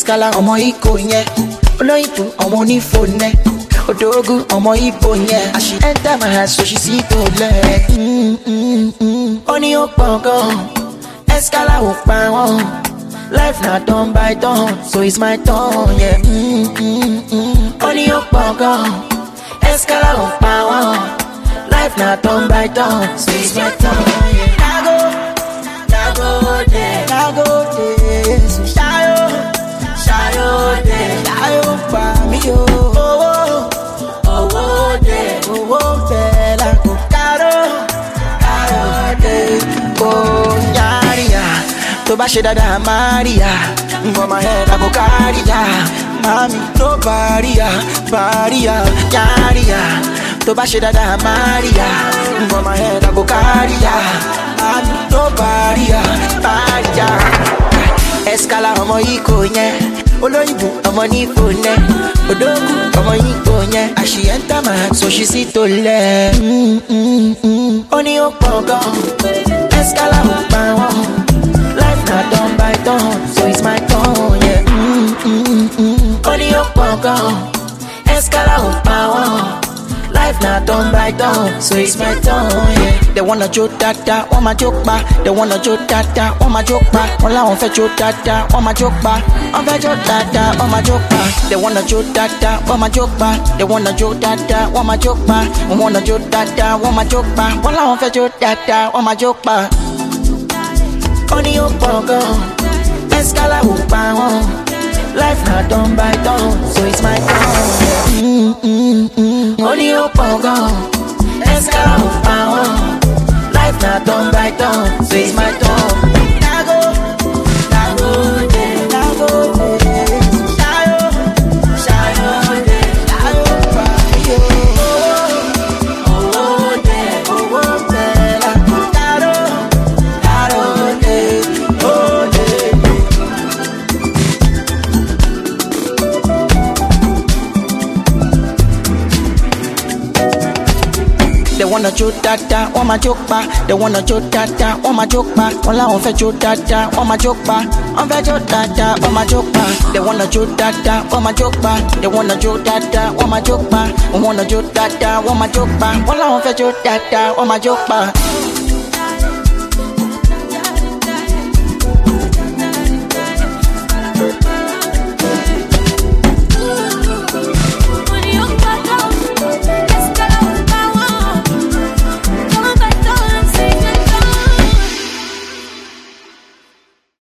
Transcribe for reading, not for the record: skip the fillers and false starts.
Escala, ọmọ Iko yẹn. Olóyìnbó, ọmọ onífònẹ́. Odogu, ọmọ Ibo yẹn. As she enter my house, so she see to lẹ̀. Ó ní ó pọ̀ gan. Escala ò pa wọ́n. Life na turn by turn, so it's my turn, yeah. Ó ní ó pọ̀ gan. Escala ò pa wọ́n. Life na turn by turn, so it's my turn, yeah. Nago de, so shayo pa mi yo. Owó de la go caro de, oh yaria. To bá ṣe dáadáa Maria, for my head I go carry ya. Mami, no barrier, yaria. To bá ṣe dáadáa Maria, for my head I go carry ya. Mami, no barrier. Escala, ọmọ Iko yẹn. Olóyìnbó, ọmọ onífònẹ́. Odogu, ọmọ Iko yẹn. As she enter my house, so she see to lẹ̀. Ó ní ó pọ̀ gan. Escala ò pa wọ́n. Life na turn by turn, so it's my turn, yeah. Ó ní ó pọ̀ gan. Escala ò pa wọ́n. Life na turn by turn, so it's my turn, yeah. They wanna jo dada, wọ́n ma jo pa. They wanna jo dada, wọ́n ma jo pa. Wọ́n láwọn fẹ́ jo dada, wọ́n ma jo pa. Wọ́n fẹ́ jo dada, wọ́n ma jo pa. They wanna jo dada, wọ́n ma jo pa. They wanna jo dada, wọ́n ma jo pa. Wọ́n wanna jo dada, wọ́n ma jo pa. Wọ́n láwọn fẹ́ jo dada, wọ́n ma jo pa. Ó ní ó pọ̀ gan. Escala ò pa wọ́n. Life na turn by turn, so it's my turn. Ó ní ó pọ̀ gan. Escala ò pa wọ́n. Life na turn by turn, so it's my turn. Nago de, shayo pa yo. Owó de la go caro de, oh de. They wanna jo dada, wọ́n ma jo pa. They wanna jo dada, wọ́n ma jo pa. Wọ́n láwọn fẹ́ jo dada, wọ́n ma jo pa. Wọ́n fẹ́ jo dada, wọ́n ma jo pa. They wanna jo dada, wọ́n ma jo pa. They wanna jo dada, wọ́n ma jo pa. Wọ́n wanna jo dada, wọ́n ma jo pa. Wọ́n láwọn fẹ́ jo dada, wọ́n ma jo pa.